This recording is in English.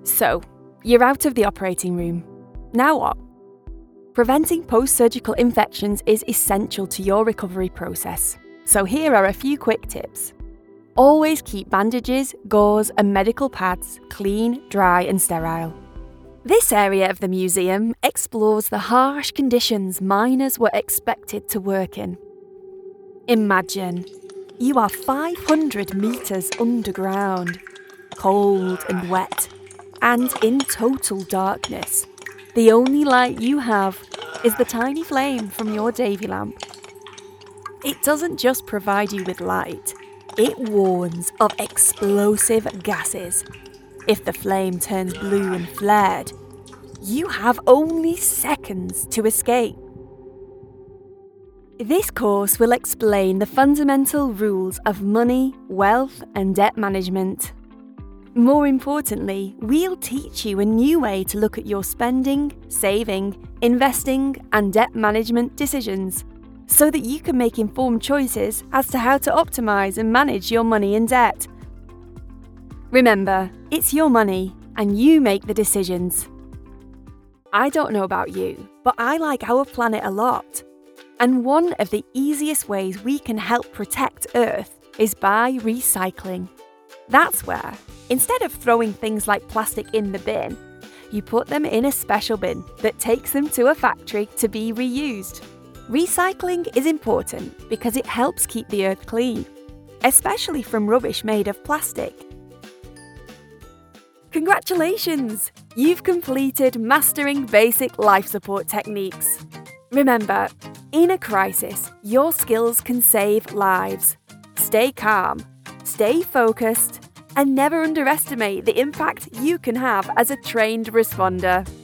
So, you're out of the operating room. Now what? Preventing post-surgical infections is essential to your recovery process. So here are a few quick tips. Always keep bandages, gauze, and medical pads clean, dry, and sterile. This area of the museum explores the harsh conditions miners were expected to work in. Imagine, you are 500 metres underground, cold and wet, and in total darkness. The only light you have is the tiny flame from your Davy lamp. It doesn't just provide you with light, it warns of explosive gases. If the flame turns blue and flared, you have only seconds to escape. This course will explain the fundamental rules of money, wealth, and debt management. More importantly, we'll teach you a new way to look at your spending, saving, investing, and debt management decisions so that you can make informed choices as to how to optimize and manage your money and debt. Remember, it's your money and you make the decisions. I don't know about you, but I like our planet a lot. And one of the easiest ways we can help protect Earth is by recycling. That's where, instead of throwing things like plastic in the bin, you put them in a special bin that takes them to a factory to be reused. Recycling is important because it helps keep the Earth clean, especially from rubbish made of plastic. Congratulations! You've completed Mastering Basic Life Support Techniques. Remember, in a crisis, your skills can save lives. Stay calm, stay focused, and never underestimate the impact you can have as a trained responder.